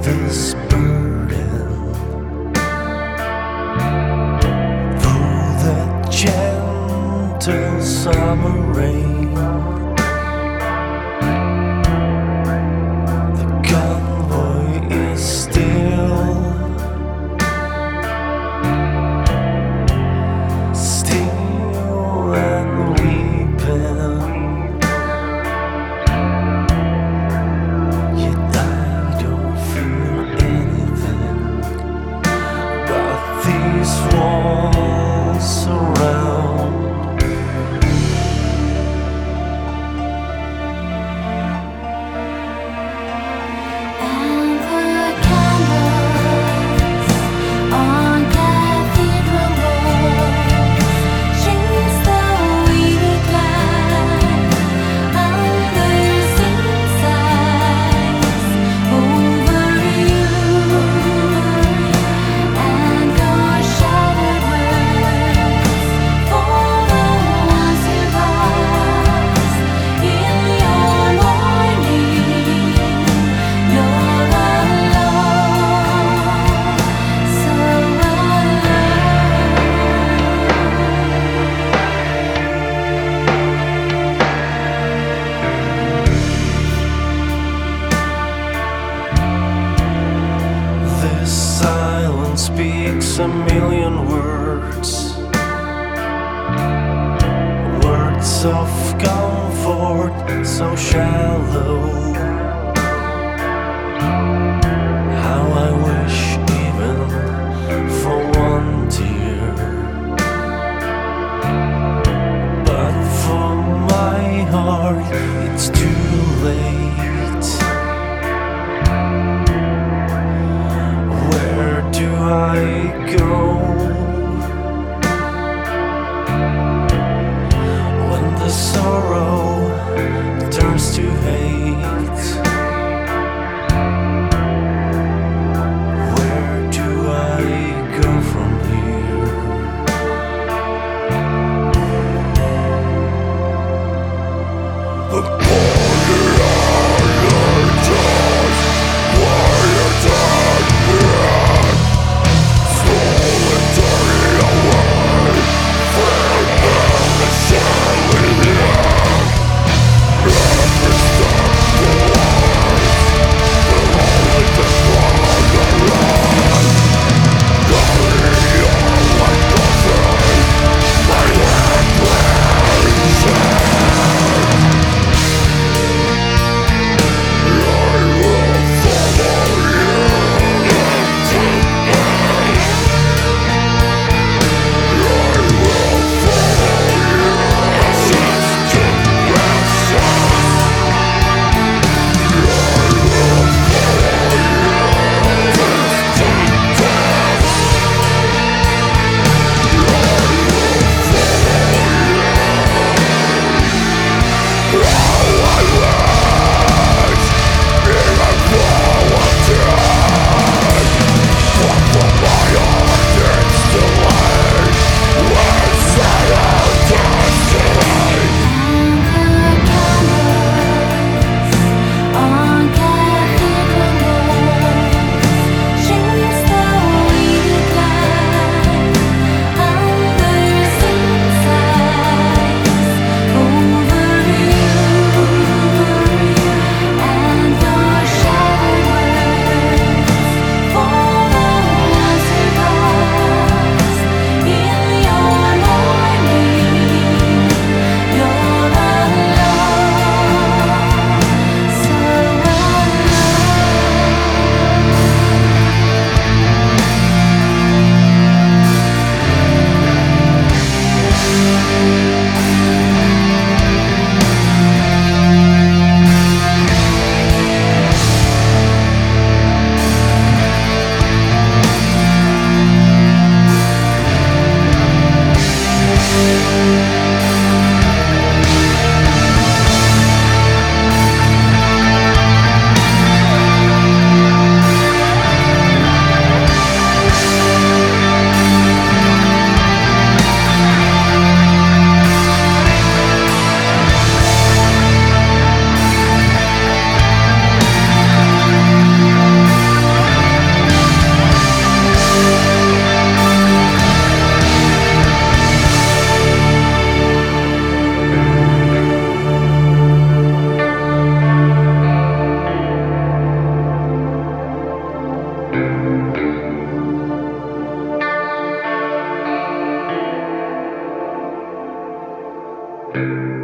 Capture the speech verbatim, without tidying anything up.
this burden through the gentle summer rain. The convoy is still, still and weeping. Yet I don't feel anything about these walls around. And the candles on cathedral walls chase the weak light under sunsides over you, and your shattered words for the ones who lost in your mourning. You're alone, so alone. This silence speaks a million words, words of comfort so shallow. How I wish even for one tear, but for my heart it's too late. Where do I go when the sorrow turns to hate? Thank